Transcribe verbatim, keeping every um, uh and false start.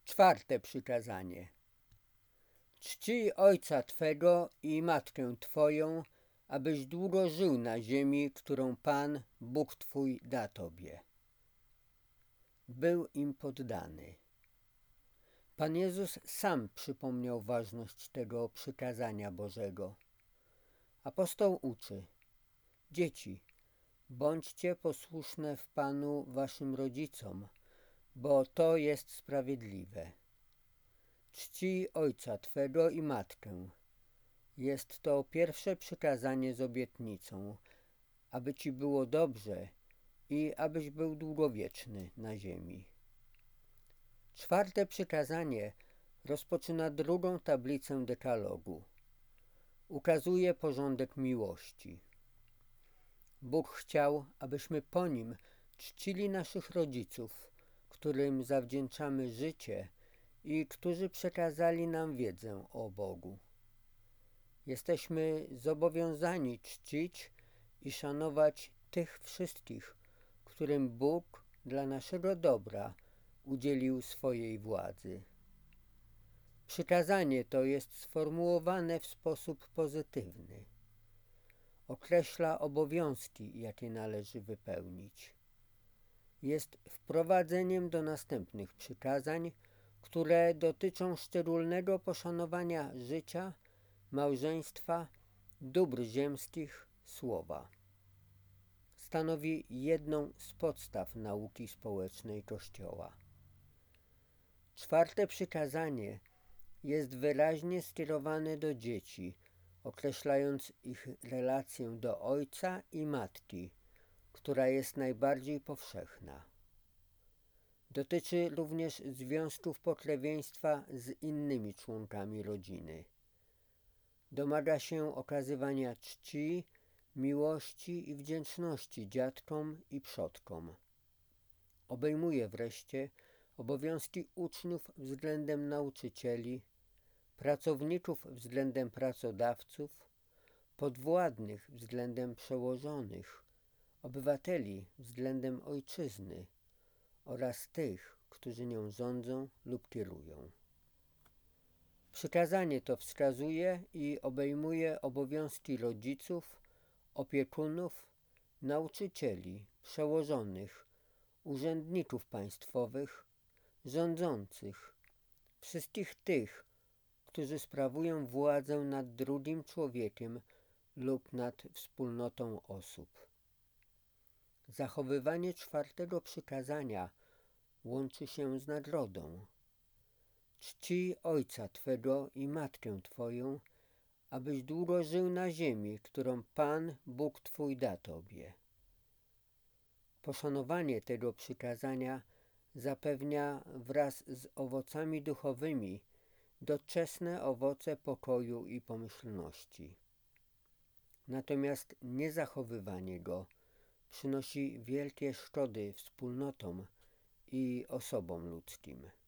Czwarte przykazanie. Czcij ojca twego i matkę twoją, abyś długo żył na ziemi, którą Pan, Bóg twój, da tobie. Był im poddany. Pan Jezus sam przypomniał ważność tego przykazania Bożego. Apostoł uczy: dzieci, bądźcie posłuszne w Panu waszym rodzicom, bo to jest sprawiedliwe. Czcij ojca twego i matkę. Jest to pierwsze przykazanie z obietnicą, aby ci było dobrze i abyś był długowieczny na ziemi. Czwarte przykazanie rozpoczyna drugą tablicę dekalogu. Ukazuje porządek miłości. Bóg chciał, abyśmy po nim czcili naszych rodziców, którym zawdzięczamy życie i którzy przekazali nam wiedzę o Bogu. Jesteśmy zobowiązani czcić i szanować tych wszystkich, którym Bóg dla naszego dobra udzielił swojej władzy. Przykazanie to jest sformułowane w sposób pozytywny. Określa obowiązki, jakie należy wypełnić. Jest wprowadzeniem do następnych przykazań, które dotyczą szczególnego poszanowania życia, małżeństwa, dóbr ziemskich, słowa. Stanowi jedną z podstaw nauki społecznej Kościoła. Czwarte przykazanie jest wyraźnie skierowane do dzieci, określając ich relację do ojca i matki, która jest najbardziej powszechna. Dotyczy również związków pokrewieństwa z innymi członkami rodziny. Domaga się okazywania czci, miłości i wdzięczności dziadkom i przodkom. Obejmuje wreszcie obowiązki uczniów względem nauczycieli, pracowników względem pracodawców, podwładnych względem przełożonych, obywateli względem ojczyzny oraz tych, którzy nią rządzą lub kierują. Przykazanie to wskazuje i obejmuje obowiązki rodziców, opiekunów, nauczycieli, przełożonych, urzędników państwowych, rządzących, wszystkich tych, którzy sprawują władzę nad drugim człowiekiem lub nad wspólnotą osób. Zachowywanie czwartego przykazania łączy się z nagrodą. Czcij ojca twego i matkę twoją, abyś długo żył na ziemi, którą Pan, Bóg twój, da tobie. Poszanowanie tego przykazania zapewnia wraz z owocami duchowymi doczesne owoce pokoju i pomyślności. Natomiast niezachowywanie go przynosi wielkie szkody wspólnotom i osobom ludzkim.